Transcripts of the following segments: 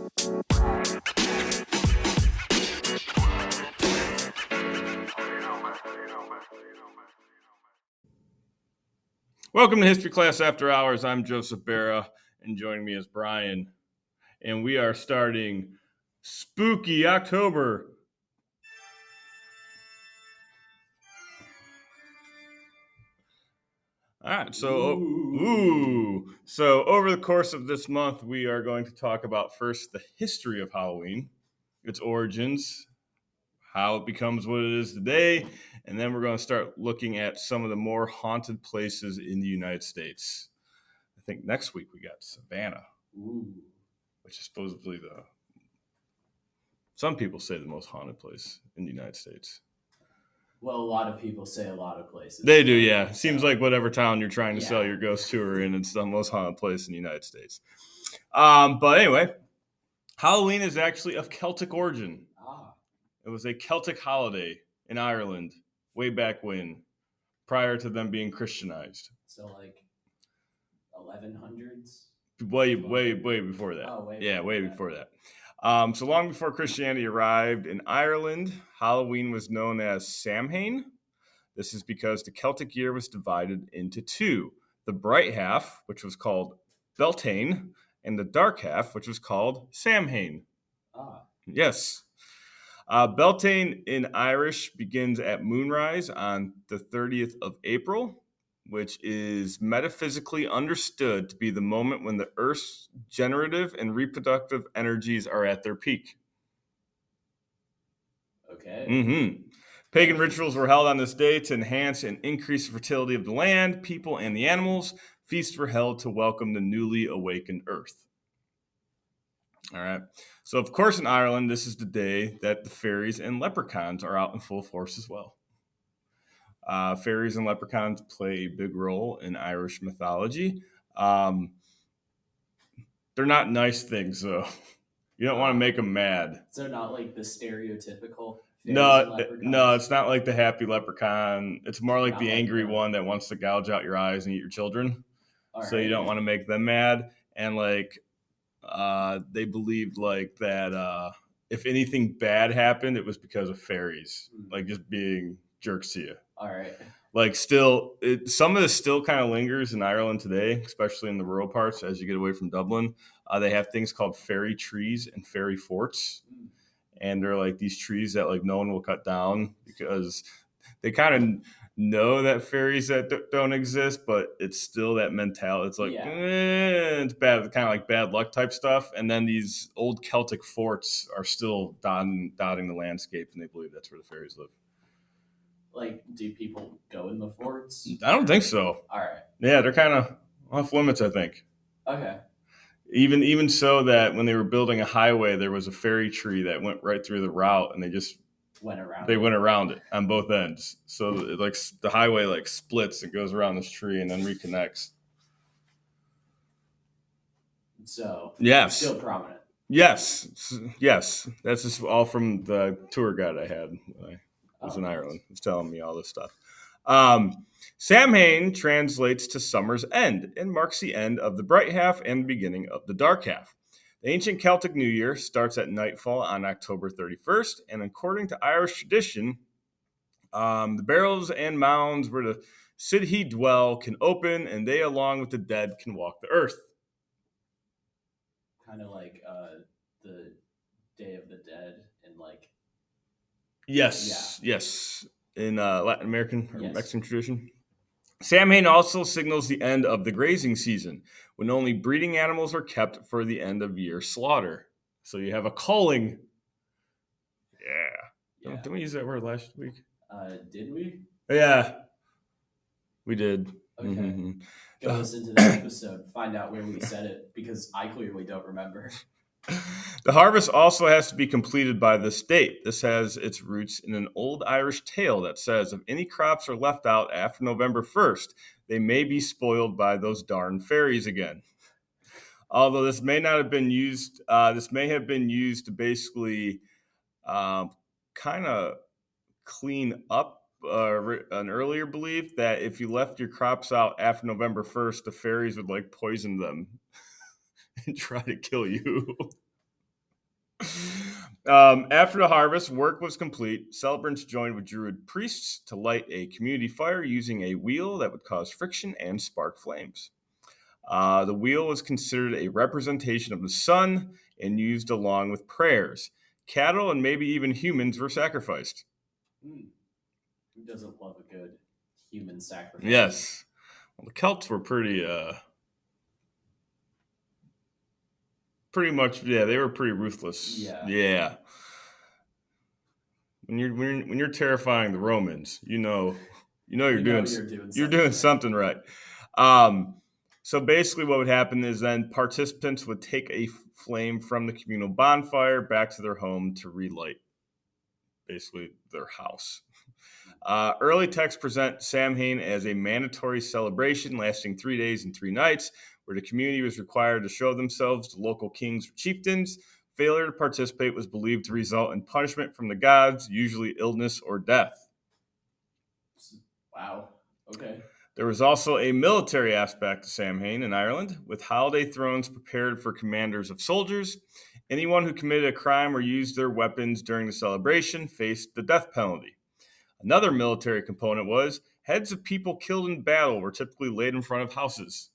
Welcome to History Class After Hours. I'm Joseph Barra, and joining me is Brian. And we are starting Spooky October. All right, so over the course of this month, we are going to talk about first the history of Halloween, its origins, how it becomes what it is today, and then we're going to start looking at some of the more haunted places in the United States. I think next week we got Savannah, which is supposedly some people say the most haunted place in the United States. Well, a lot of people say a lot of places. They do, yeah. Seems like whatever town you're trying to sell your ghost tour in, it's the most haunted place in the United States. But anyway, Halloween is actually of Celtic origin. It was a Celtic holiday in Ireland way back when, prior to them being Christianized. So like 1100s? Way before that. Way before that. So long before Christianity arrived in Ireland, Halloween was known as Samhain. This is because the Celtic year was divided into two. The bright half, which was called Beltane, and the dark half, which was called Samhain. Yes. Beltane in Irish begins at moonrise on the 30th of April, which is metaphysically understood to be the moment when the Earth's generative and reproductive energies are at their peak. Okay. Pagan rituals were held on this day to enhance and increase the fertility of the land, people, and the animals. Feasts were held to welcome the newly awakened Earth. All right. So, of course, in Ireland, this is the day that the fairies and leprechauns are out in full force as well. Fairies and leprechauns play a big role in Irish mythology. They're not nice things, though. You don't want to make them mad. So not like the stereotypical fairies No, and no, it's not like the happy leprechaun. It's more like Not the like angry that. one that wants to gouge out your eyes and eat your children. So right. you don't want to make them mad. And like, they believed like that if anything bad happened, it was because of fairies, like just being jerks to you. All right. Like some of this still kind of lingers in Ireland today, especially in the rural parts as you get away from Dublin. They have things called fairy trees and fairy forts. And they're like these trees that like no one will cut down because they kind of know that fairies that don't exist, but it's still that mentality. It's like, it's bad, kind of like bad luck type stuff. And then these old Celtic forts are still dotting the landscape, and they believe that's where the fairies live. Like, do people go in the forts? I don't think so. All right. Yeah, they're kind of off limits, I think. Okay. Even so that when they were building a highway, there was a fairy tree that went right through the route, and they just went around it on both ends. So like the highway like splits and goes around this tree and then reconnects. So yes, still prominent. Yes. That's just all from the tour guide I had when I was in Ireland. He was telling me all this stuff. Samhain translates to summer's end and marks the end of the bright half and the beginning of the dark half. The ancient Celtic New Year starts at nightfall on October 31st, and according to Irish tradition, the barrows and mounds where the Sidhe dwell can open, and they, along with the dead, can walk the earth. Kind of like the Day of the Dead in like... Yes. In Latin American or Mexican tradition. Samhain also signals the end of the grazing season, when only breeding animals are kept for the end of year slaughter. So you have a culling. Yeah. Didn't we use that word last week? Did we? Yeah, we did. Okay. Mm-hmm. Go listen to that episode, find out where we said it, because I clearly don't remember. The harvest also has to be completed by this date. This has its roots in an old Irish tale that says if any crops are left out after November 1st, they may be spoiled by those darn fairies again. Although this may not have been used, this may have been used to basically kind of clean up an earlier belief that if you left your crops out after November 1st, the fairies would like poison them and try to kill you. After the harvest, work was complete. Celebrants joined with Druid priests to light a community fire using a wheel that would cause friction and spark flames. The wheel was considered a representation of the sun and used along with prayers. Cattle and maybe even humans were sacrificed. Who doesn't love a good human sacrifice? Yes. Well, the Celts were pretty much, they were pretty ruthless. Yeah. When you're terrifying the Romans, you're doing something right. So basically what would happen is then participants would take a flame from the communal bonfire back to their home to relight basically their house. Early texts present Samhain as a mandatory celebration lasting 3 days and 3 nights, where the community was required to show themselves to local kings or chieftains. Failure to participate was believed to result in punishment from the gods, usually illness or death. Wow. Okay. There was also a military aspect to Samhain in Ireland, with holiday thrones prepared for commanders of soldiers. Anyone who committed a crime or used their weapons during the celebration faced the death penalty. Another military component was heads of people killed in battle were typically laid in front of houses.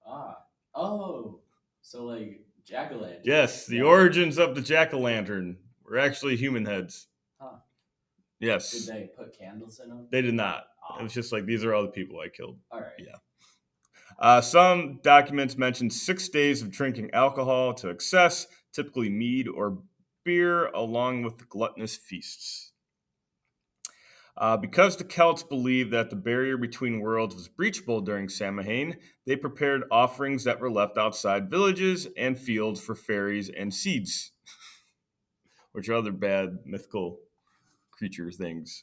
So like jack-o'-lantern. Yes, the origins of the jack-o'-lantern were actually human heads. Huh. Yes. Did they put candles in them? They did not. It was just like, these are all the people I killed. All right. Yeah. Some documents mention 6 days of drinking alcohol to excess, typically mead or beer, along with the gluttonous feasts. Because the Celts believed that the barrier between worlds was breachable during Samhain, they prepared offerings that were left outside villages and fields for fairies and seeds, which are other bad mythical creature things.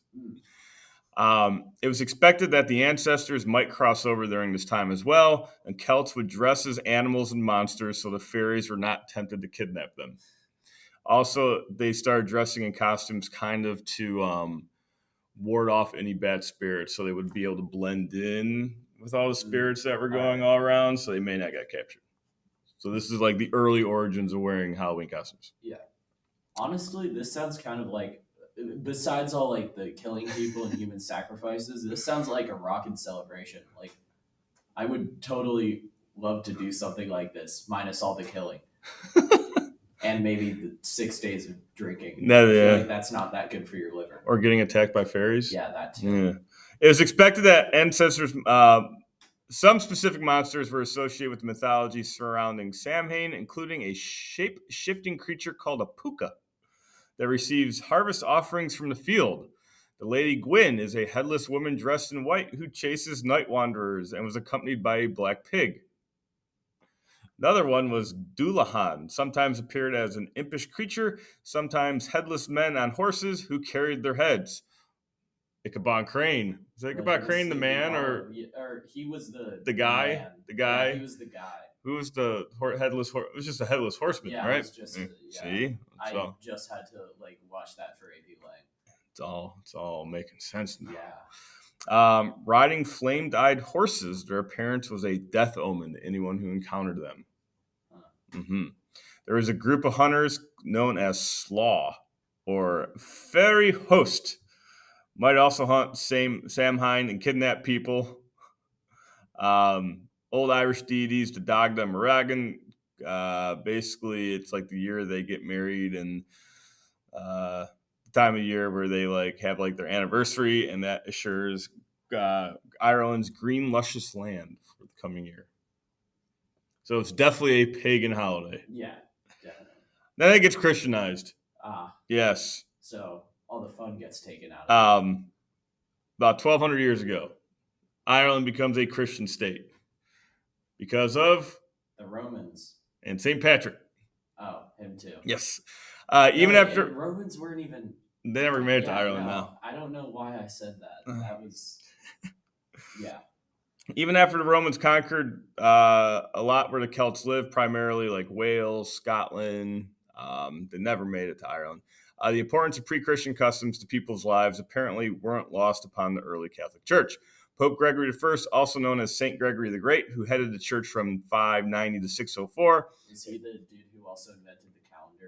It was expected that the ancestors might cross over during this time as well, and Celts would dress as animals and monsters so the fairies were not tempted to kidnap them. Also, they started dressing in costumes kind of to ward off any bad spirits, so they would be able to blend in with all the spirits that were going all around, so they may not get captured. So this is like the early origins of wearing Halloween costumes. Yeah. Honestly, this sounds kind of like, besides all like the killing people and human sacrifices, this sounds like a rockin' celebration. Like, I would totally love to do something like this, minus all the killing. And maybe the 6 days of drinking. No, yeah. Like that's not that good for your liver. Or getting attacked by fairies. Yeah, that too. Yeah. It was expected that ancestors, some specific monsters were associated with the mythology surrounding Samhain, including a shape-shifting creature called a puka that receives harvest offerings from the field. The Lady Gwyn is a headless woman dressed in white who chases night wanderers and was accompanied by a black pig. Another one was Dullahan, sometimes appeared as an impish creature, sometimes headless men on horses who carried their heads. Ichabod Crane. Is Ichabod Crane the man, or he was the guy? Man. The guy. Yeah, he was the guy. Who was the headless horse? It was just a headless horseman, right? It was just, See, I just had to like watch that for A.B. Lang. It's all making sense now. Yeah. Riding flame-dyed horses, their appearance was a death omen to anyone who encountered them. There was a group of hunters known as Slaw, or fairy host. Might also hunt Samhain and kidnap people. Old Irish deities, the Dagda and Morrigan. Basically, it's like the year they get married and the time of year where they like have like their anniversary, and that assures Ireland's green, luscious land for the coming year. So it's definitely a pagan holiday. Yeah, definitely. Then it gets Christianized. Yes. So all the fun gets taken out of it. About 1,200 years ago, Ireland becomes a Christian state because of the Romans and St. Patrick. Oh, him too. Yes. After Romans weren't even. They never made it to Ireland. Now I don't know why I said that. That was. Yeah. Even after the Romans conquered a lot where the Celts lived, primarily like Wales, Scotland, they never made it to Ireland. The importance of pre-Christian customs to people's lives apparently weren't lost upon the early Catholic Church. Pope Gregory I, also known as Saint Gregory the Great, who headed the church from 590 to 604. Is he the dude who also invented the calendar?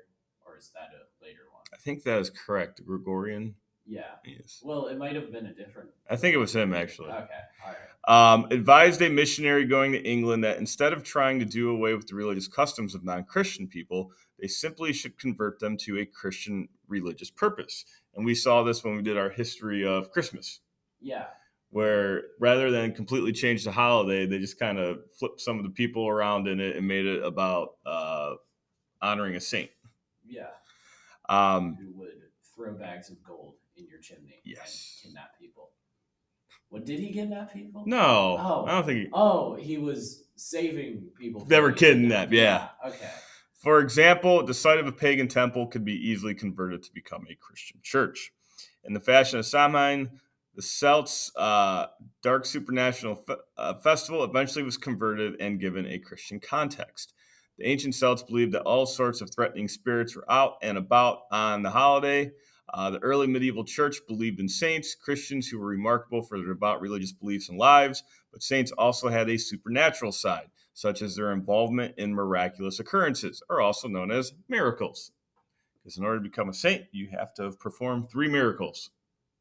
or is that a later one? I think that is correct. Gregorian. Yeah. Yes. Well, it might have been a different. I think it was him, actually. Okay. All right. Advised a missionary going to England that instead of trying to do away with the religious customs of non-Christian people, they simply should convert them to a Christian religious purpose. And we saw this when we did our history of Christmas. Yeah. Where rather than completely change the holiday, they just kind of flipped some of the people around in it and made it about honoring a saint. Yeah. Who would throw bags of gold in your chimney and kidnap people. What, did he kidnap people? No. I don't think he was saving people. They were kidnapped, yeah. Okay. For example, the site of a pagan temple could be easily converted to become a Christian church. In the fashion of Samhain, the Celts' dark supernatural festival eventually was converted and given a Christian context. The ancient Celts believed that all sorts of threatening spirits were out and about on the holiday. The early medieval church believed in saints, Christians who were remarkable for their devout religious beliefs and lives, but saints also had a supernatural side, such as their involvement in miraculous occurrences, or also known as miracles. Because in order to become a saint, you have to have performed 3 miracles.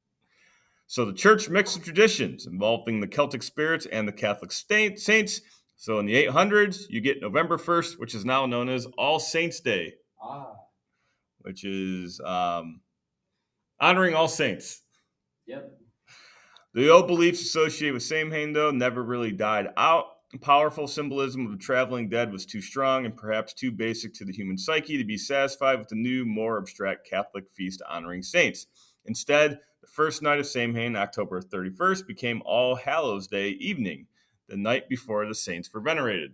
So the church mixed the traditions involving the Celtic spirits and the Catholic saints. So in the 800s, you get November 1st, which is now known as All Saints' Day, which is honoring all saints. Yep. The old beliefs associated with Samhain, though, never really died out. The powerful symbolism of the traveling dead was too strong and perhaps too basic to the human psyche to be satisfied with the new, more abstract Catholic feast honoring saints. Instead, the first night of Samhain, October 31st, became All Hallows' Day evening, the night before the saints were venerated.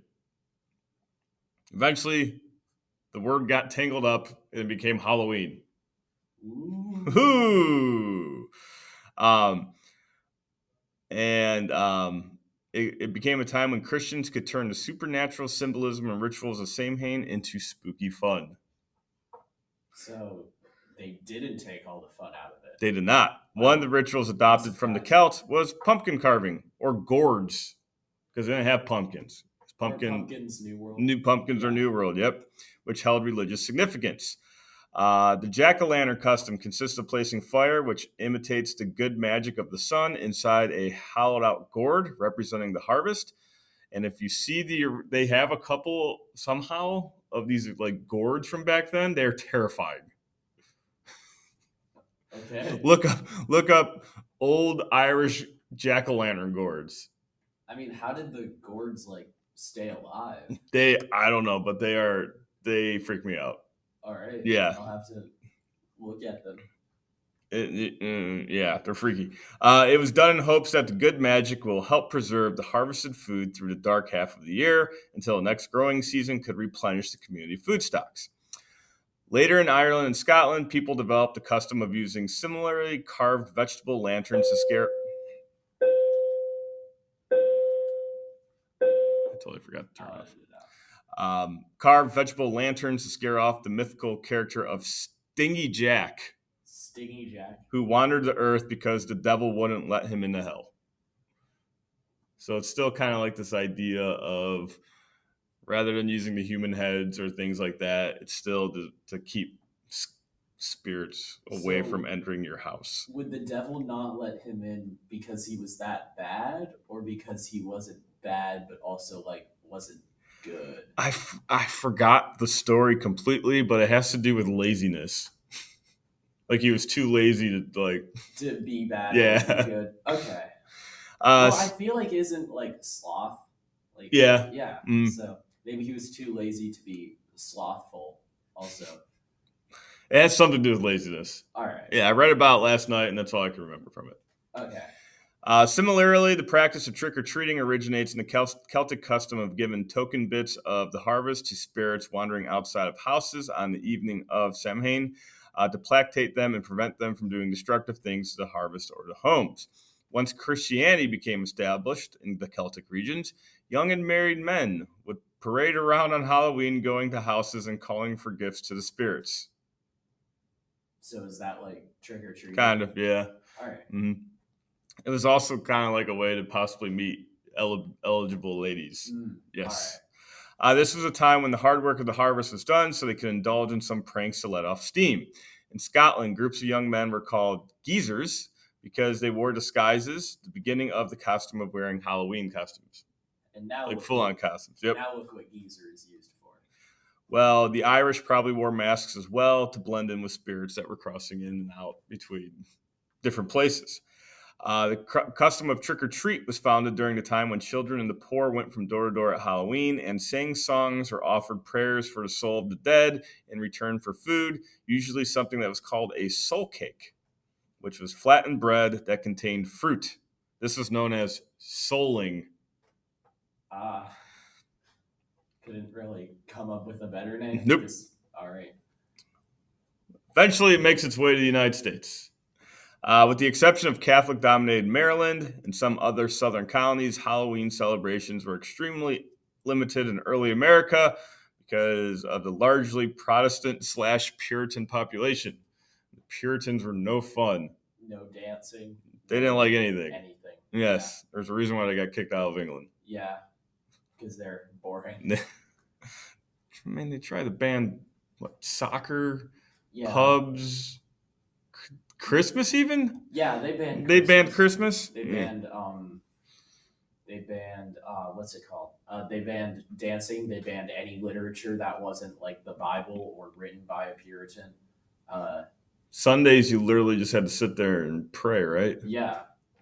Eventually, the word got tangled up and it became Halloween. Ooh. It became a time when Christians could turn the supernatural symbolism and rituals of Samhain into spooky fun. So they didn't take all the fun out of it. They did not. One of the rituals adopted from the Celts was pumpkin carving, or gourds, because they didn't have pumpkins. Pumpkins, New World. New pumpkins or New World, yep, which held religious significance. The jack-o'-lantern custom consists of placing fire, which imitates the good magic of the sun, inside a hollowed-out gourd representing the harvest. And if you see they have a couple somehow of these like gourds from back then, they're terrifying. Okay. Look up old Irish jack-o'-lantern gourds. I mean, how did the gourds like stay alive? I don't know, but they freak me out. All right. Yeah. I'll have to look at them. Yeah, they're freaky. It was done in hopes that the good magic will help preserve the harvested food through the dark half of the year until the next growing season could replenish the community food stocks. Later in Ireland and Scotland, people developed the custom of using similarly carved vegetable lanterns to scare... I totally forgot to turn it off. Carved vegetable lanterns to scare off the mythical character of Stingy Jack. Stingy Jack. Who wandered the earth because the devil wouldn't let him into hell. So it's still kind of like this idea of, rather than using the human heads or things like that, it's still to keep spirits away from entering your house. Would the devil not let him in because he was that bad, or because he wasn't bad but also like wasn't good? I forgot the story completely, but it has to do with laziness. Like he was too lazy to be bad. Yeah. To be good. Okay. Well, I feel like isn't like sloth. Like yeah. Yeah. So maybe he was too lazy to be slothful. Also. It has something to do with laziness. All right. Yeah, I read about it last night, and that's all I can remember from it. Okay. Similarly, the practice of trick-or-treating originates in the Celtic custom of giving token bits of the harvest to spirits wandering outside of houses on the evening of Samhain to placate them and prevent them from doing destructive things to the harvest or to homes. Once Christianity became established in the Celtic regions, young and married men would parade around on Halloween going to houses and calling for gifts to the spirits. So is that like trick-or-treating? Kind of, yeah. All right. Mm-hmm. It was also kind of like a way to possibly meet eligible ladies. Yes. This was a time when the hard work of the harvest was done, so they could indulge in some pranks to let off steam. In Scotland, groups of young men were called geezers because they wore disguises, the beginning of the custom of wearing Halloween costumes. And now like full-on costumes. Yep. Now look what geezer is used for. Well, the Irish probably wore masks as well to blend in with spirits that were crossing in and out between different places. The custom of trick-or-treat was founded during the time when children and the poor went from door to door at Halloween and sang songs or offered prayers for the soul of the dead in return for food, usually something that was called a soul cake, which was flattened bread that contained fruit. This was known as souling. Couldn't really come up with a better name? Nope. All right. Eventually, it makes its way to the United States. With the exception of Catholic-dominated Maryland and some other southern colonies, Halloween celebrations were extremely limited in early America because of the largely Protestant/Puritan population. The Puritans were no fun. No dancing. They didn't like anything. Yeah. Yes, there's a reason why they got kicked out of England. Yeah, because they're boring. I mean, they tried to ban soccer, pubs, Christmas even. Yeah, they banned. They banned Christmas. They banned. They banned. What's it called? They banned dancing. They banned any literature that wasn't like the Bible or written by a Puritan. Sundays, you literally just had to sit there and pray, right? Yeah.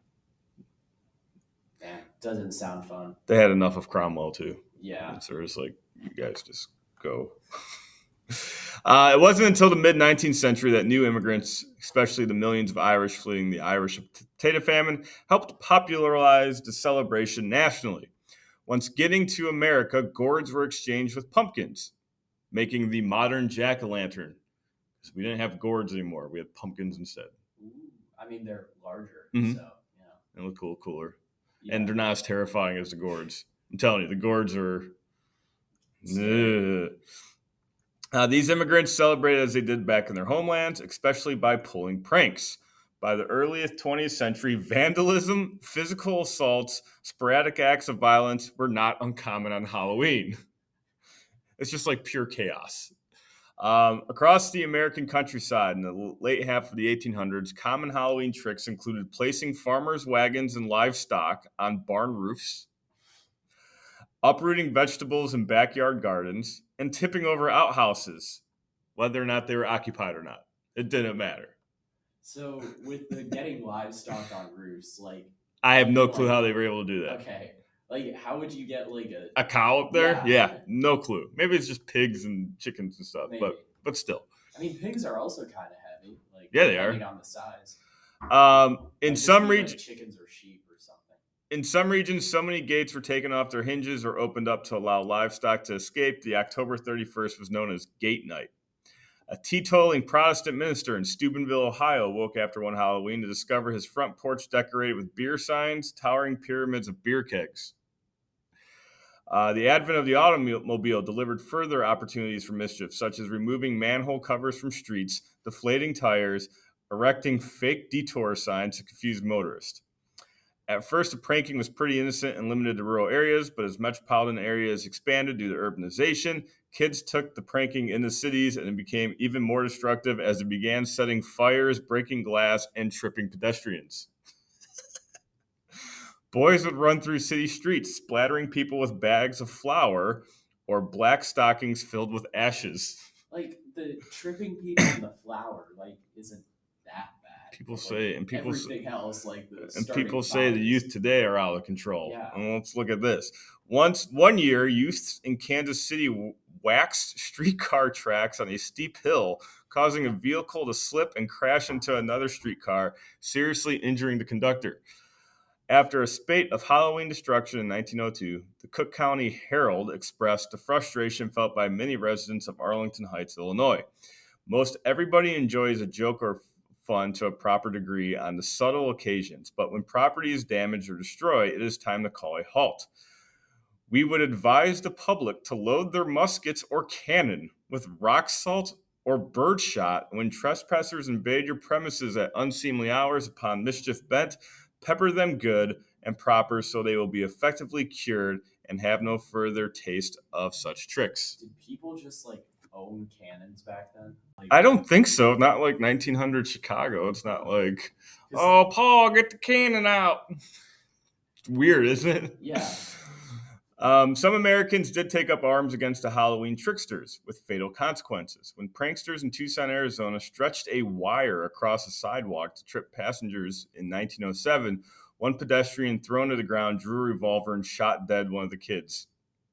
Man, doesn't sound fun. They had enough of Cromwell too. Yeah. So it's like, you guys just go. It wasn't until the mid-19th century that new immigrants, especially the millions of Irish fleeing the Irish potato famine, helped popularize the celebration nationally. Once getting to America, gourds were exchanged with pumpkins, making the modern jack-o'-lantern. Because we didn't have gourds anymore. We had pumpkins instead. Ooh, I mean, they're larger, Mm-hmm. so, yeah. They look cooler. Yeah. And they're not as terrifying as the gourds. I'm telling you, the gourds are... These immigrants celebrated as they did back in their homelands, especially by pulling pranks. By the earliest 20th century, vandalism, physical assaults, sporadic acts of violence were not uncommon on Halloween. It's just like pure chaos. Across the American countryside in the late half of the 1800s, common Halloween tricks included placing farmers' wagons and livestock on barn roofs, uprooting vegetables in backyard gardens, and tipping over outhouses, whether or not they were occupied or not. It didn't matter. So with the getting livestock on roofs, like... I have no clue how they were able to do that. Okay. Like, how would you get, like, a cow up there? Yeah. No clue. Maybe it's just pigs and chickens and stuff, Maybe. but still. I mean, pigs are also kind of heavy. Like, yeah, they are. Depending on the size. In some regions... Like chickens or sheep or something. In some regions, so many gates were taken off their hinges or opened up to allow livestock to escape. The October 31st was known as Gate Night. A teetotaling Protestant minister in Steubenville, Ohio, woke after one Halloween to discover his front porch decorated with beer signs, towering pyramids of beer kegs. The advent of the automobile delivered further opportunities for mischief, such as removing manhole covers from streets, deflating tires, erecting fake detour signs to confuse motorists. At first, the pranking was pretty innocent and limited to rural areas, but as metropolitan areas expanded due to urbanization, kids took the pranking into cities and it became even more destructive as it began setting fires, breaking glass, and tripping pedestrians. Boys would run through city streets, splattering people with bags of flour or black stockings filled with ashes. Like, the tripping people in the flour, like, isn't that bad. People say, and people everything else, like the and people say the youth today are out of control. Yeah. And let's look at this. One year, youth in Kansas City waxed streetcar tracks on a steep hill, causing a vehicle to slip and crash into another streetcar, seriously injuring the conductor. After a spate of Halloween destruction in 1902, the Cook County Herald expressed the frustration felt by many residents of Arlington Heights, Illinois. Most everybody enjoys a joke or fun to a proper degree on the subtle occasions, but when property is damaged or destroyed, it is time to call a halt. We would advise the public to load their muskets or cannon with rock salt or birdshot when trespassers invade your premises at unseemly hours upon mischief bent. Pepper them good and proper so they will be effectively cured and have no further taste of such tricks. Did people just like own cannons back then? Like, I don't think so. Not like 1900 Chicago. It's not like, oh, Paul, get the cannon out. It's weird, isn't it? Yeah. Some Americans did take up arms against the Halloween tricksters with fatal consequences. When pranksters in Tucson, Arizona stretched a wire across a sidewalk to trip passengers in 1907, one pedestrian thrown to the ground drew a revolver and shot dead one of the kids.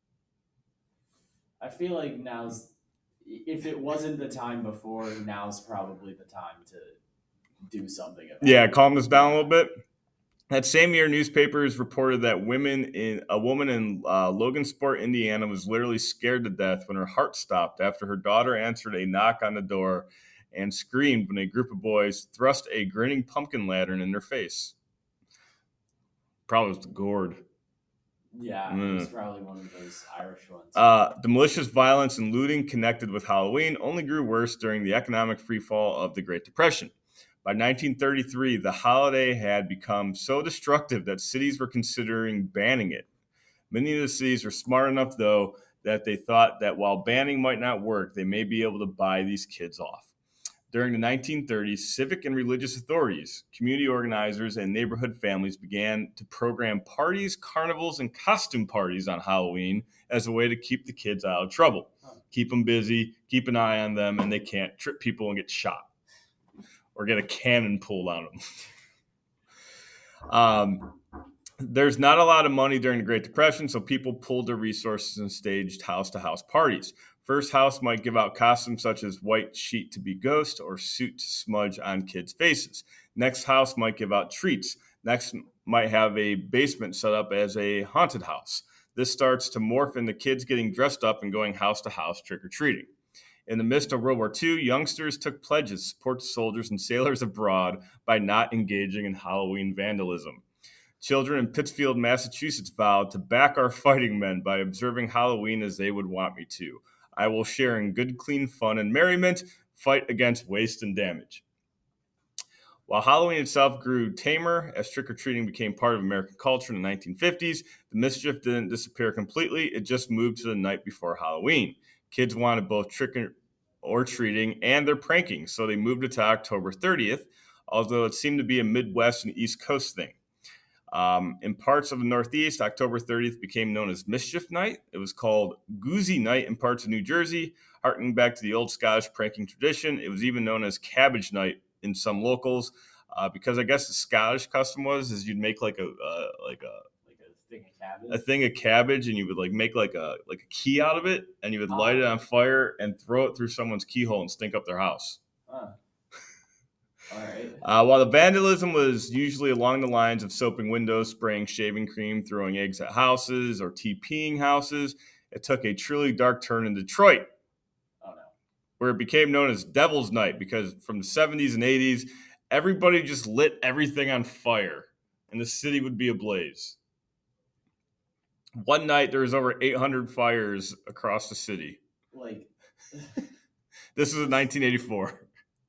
I feel like if it wasn't the time before, now's probably the time to do something about it. Yeah, calm this down a little bit. That same year, newspapers reported that a woman in Logansport, Indiana, was literally scared to death when her heart stopped after her daughter answered a knock on the door and screamed when a group of boys thrust a grinning pumpkin lantern in their face. Probably was the gourd. Yeah, it was probably one of those Irish ones. The malicious violence and looting connected with Halloween only grew worse during the economic freefall of the Great Depression. By 1933, the holiday had become so destructive that cities were considering banning it. Many of the cities were smart enough, though, that they thought that while banning might not work, they may be able to buy these kids off. During the 1930s, civic and religious authorities, community organizers, and neighborhood families began to program parties, carnivals, and costume parties on Halloween as a way to keep the kids out of trouble. Keep them busy, keep an eye on them, and they can't trip people and get shot or get a cannon pulled on them. There's not a lot of money during the Great Depression, so people pulled their resources and staged house-to-house parties. First house might give out costumes such as white sheet to be ghost or suit to smudge on kids' faces. Next house might give out treats. Next might have a basement set up as a haunted house. This starts to morph into kids getting dressed up and going house to house trick-or-treating. In the midst of World War II, youngsters took pledges to support soldiers and sailors abroad by not engaging in Halloween vandalism. Children in Pittsfield, Massachusetts vowed to back our fighting men by observing Halloween as they would want me to. I will share in good, clean fun and merriment, fight against waste and damage. While Halloween itself grew tamer as trick-or-treating became part of American culture in the 1950s, the mischief didn't disappear completely. It just moved to the night before Halloween. Kids wanted both trick-or-treating and their pranking, so they moved it to October 30th, although it seemed to be a Midwest and East Coast thing. In parts of the Northeast, October 30th became known as Mischief Night. It was called Goozy Night in parts of New Jersey, harkening back to the old Scottish pranking tradition. It was even known as Cabbage Night in some locals, because I guess the Scottish custom is you'd make like a thing of cabbage, and you would like make like a key out of it, and you would light it on fire and throw it through someone's keyhole and stink up their house. All right. While the vandalism was usually along the lines of soaping windows, spraying shaving cream, throwing eggs at houses, or TPing houses, it took a truly dark turn in Detroit, where it became known as Devil's Night, because from the 70s and 80s, everybody just lit everything on fire, and the city would be ablaze. One night, there was over 800 fires across the city. This was in 1984.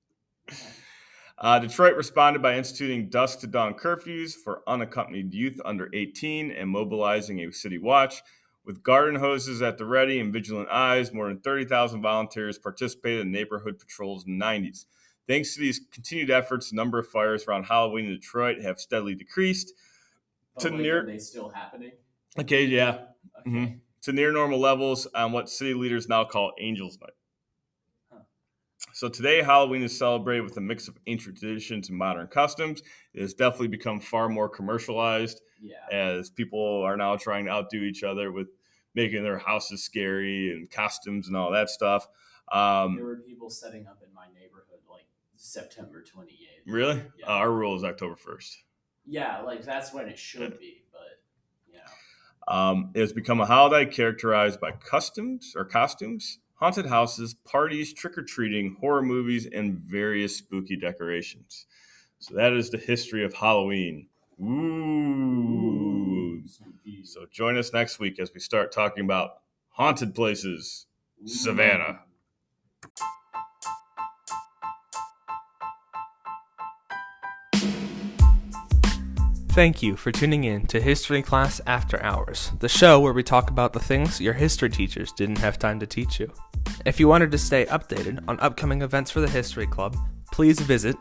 Detroit responded by instituting dusk to dawn curfews for unaccompanied youth under 18 and mobilizing a city watch. With garden hoses at the ready and vigilant eyes, more than 30,000 volunteers participated in neighborhood patrols in the 90s. Thanks to these continued efforts, the number of fires around Halloween in Detroit have steadily decreased. Are they still happening? Okay, yeah. Okay. Mm-hmm. To near normal levels on what city leaders now call Angels Night. So today, Halloween is celebrated with a mix of ancient traditions and modern customs. It has definitely become far more commercialized, as people are now trying to outdo each other with making their houses scary and costumes and all that stuff. There were people setting up in my neighborhood like September 28th. Really? Yeah. Our rule is October 1st. Yeah, like that's when it should be, but it has become a holiday characterized by costumes, haunted houses, parties, trick-or-treating, horror movies, and various spooky decorations. So that is the history of Halloween. Ooh. So join us next week as we start talking about haunted places. Savannah. Thank you for tuning in to History Class After Hours, the show where we talk about the things your history teachers didn't have time to teach you. If you wanted to stay updated on upcoming events for the History Club, please visit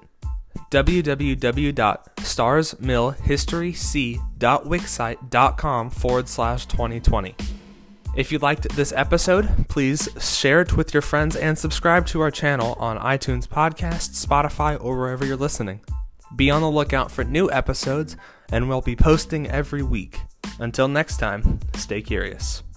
www.starsmillhistoryc.wixsite.com/2020. If you liked this episode, please share it with your friends and subscribe to our channel on iTunes Podcasts, Spotify, or wherever you're listening. Be on the lookout for new episodes, and we'll be posting every week. Until next time, stay curious.